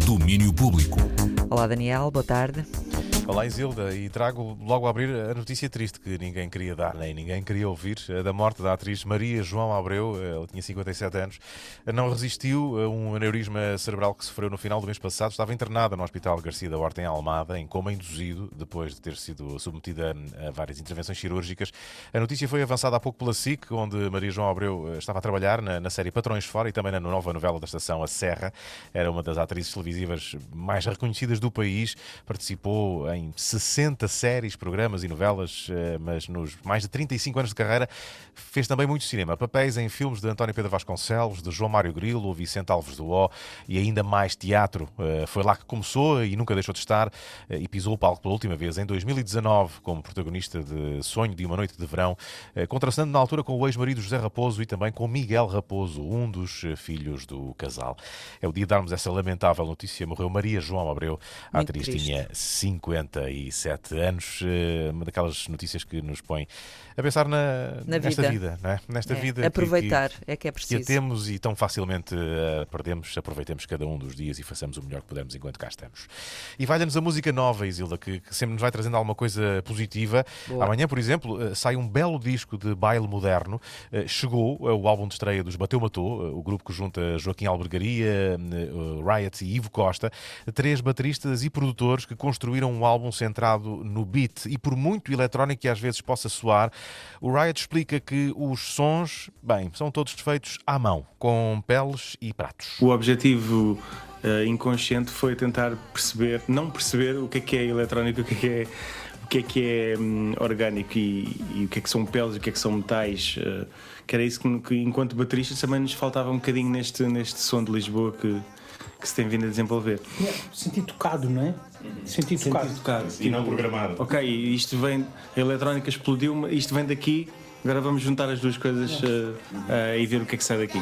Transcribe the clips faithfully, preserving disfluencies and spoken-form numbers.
Domínio Público. Olá Daniel, boa tarde. Olá Isilda, e trago logo a abrir a notícia triste que ninguém queria dar, nem ninguém queria ouvir, da morte da atriz Maria João Abreu. Ela tinha cinquenta e sete anos, não resistiu a um aneurisma cerebral que sofreu no final do mês passado. Estava internada no Hospital Garcia da Horta em Almada, em coma induzido, depois de ter sido submetida a várias intervenções cirúrgicas. A notícia foi avançada há pouco pela S I C, onde Maria João Abreu estava a trabalhar na, na série Patrões Fora e também na nova novela da estação A Serra. Era uma das atrizes televisivas mais reconhecidas do país, participou em sessenta séries, programas e novelas, mas nos mais de trinta e cinco anos de carreira fez também muito cinema. Papéis em filmes de António Pedro Vasconcelos, de João Mário Grilo, Vicente Alves do Ó e ainda mais teatro. Foi lá que começou e nunca deixou de estar, e pisou o palco pela última vez em dois mil e dezanove como protagonista de Sonho de uma Noite de Verão, contrastando na altura com o ex-marido José Raposo e também com Miguel Raposo, um dos filhos do casal. É o dia de darmos essa lamentável notícia. Morreu Maria João Abreu. A Muito atriz triste. tinha cinquenta e sete anos, uma daquelas notícias que nos põe a pensar na, Na nesta vida, vida, não é? Nesta É, vida que- aproveitar que, é que é que a preciso. temos e tão facilmente uh, perdemos. Aproveitemos cada um dos dias e façamos o melhor que pudermos enquanto cá estamos. E valha-nos a música nova, Isilda, que, que sempre nos vai trazendo alguma coisa positiva. Boa. Amanhã, por exemplo, uh, sai um belo disco de baile moderno. Uh, chegou uh, o álbum de estreia dos Bateu Matou, uh, o grupo que junta Joaquim Albergaria, uh, uh, Riot e Ivo Costa, três bateristas e produtores que construíram um álbum centrado no beat. E por muito eletrónico que às vezes possa soar, o Riot explica que os sons, bem, são todos feitos à mão, com peles e pratos. O objetivo uh, inconsciente foi tentar perceber, não perceber o que é que é eletrónico, o que é que é, o que é, que é hum, orgânico e, e o que é que são peles e o que é que são metais. Uh, que era isso que, que enquanto bateristas também nos faltava um bocadinho neste, neste som de Lisboa que, que se tem vindo a desenvolver. Senti tocado, não é? Senti tocado. Senti tocado. E não programado. Ok, isto vem, a eletrónica explodiu, isto vem daqui, agora vamos juntar as duas coisas uh, uh, e ver o que é que sai daqui.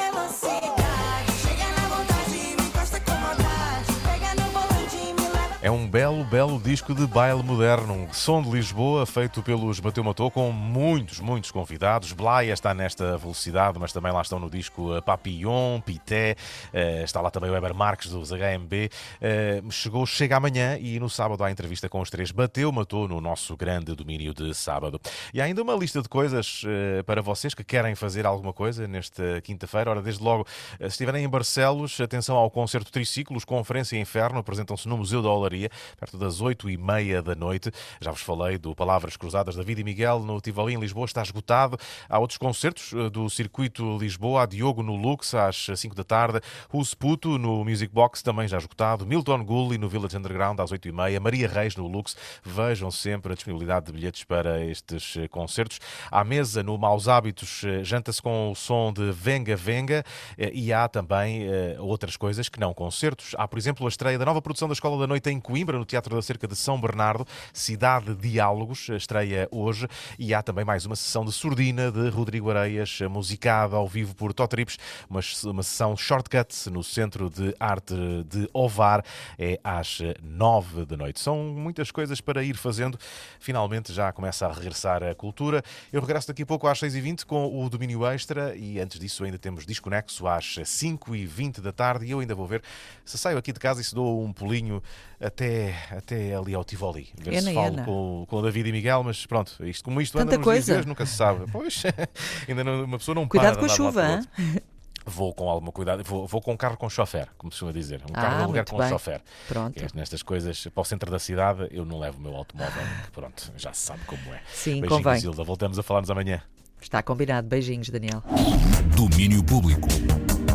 É um belo, belo disco de baile moderno, um som de Lisboa feito pelos Bateu Matou, com muitos, muitos convidados. Blaia está nesta velocidade, mas também lá estão no disco Papillon, Pité, eh, está lá também o Weber Marques dos H M B. Eh, chegou, chega amanhã e no sábado há entrevista com os três Bateu Matou no nosso grande domínio de sábado. E há ainda uma lista de coisas eh, para vocês que querem fazer alguma coisa nesta quinta-feira. Ora, desde logo, se estiverem em Barcelos, atenção ao concerto Triciclos, Conferência Inferno, apresentam-se no Museu da Olaria, perto das oito e meia da noite. Já vos falei do Palavras Cruzadas David e Miguel no Tivoli em Lisboa, está esgotado. Há outros concertos do Circuito Lisboa, há Diogo no Lux às cinco da tarde, o Sputo no Music Box também já esgotado, Milton Gulli no Village Underground às oito e meia, Maria Reis no Lux. Vejam sempre a disponibilidade de bilhetes para estes concertos. À mesa no Maus Hábitos janta-se com o som de Venga Venga e há também outras coisas que não concertos. Há, por exemplo, a estreia da nova produção da Escola da Noite em Coimbra, no Teatro da Cerca de São Bernardo, Cidade de Diálogos, estreia hoje, e há também mais uma sessão de surdina de Rodrigo Areias, musicada ao vivo por Totrips, uma, uma sessão shortcut no Centro de Arte de Ovar, é às nove da noite. São muitas coisas para ir fazendo, finalmente já começa a regressar a cultura. Eu regresso daqui a pouco às seis e vinte com o Domínio Extra e antes disso ainda temos Desconexo às cinco e vinte da tarde e eu ainda vou ver se saio aqui de casa e se dou um pulinho até, até ali ao Tivoli, ver Ena, se falo ena. com, com o David e Miguel, mas pronto, isto, como isto anda Tanta nos coisa. dias de hoje, nunca se sabe. Pois, ainda não, uma pessoa não Cuidado para com a de andar de um lado chuva, para o outro. Vou com alguma cuidado, vou, vou com um carro com chofer, como se costuma dizer. Um Ah, carro de aluguer muito com bem. chofer. Pronto. Que é nestas coisas, para o centro da cidade, eu não levo o meu automóvel, que pronto, já se sabe como é. Sim, Beijinhos, convém. Isilda, voltamos a falar-nos amanhã. Está combinado. Beijinhos, Daniel. Domínio Público.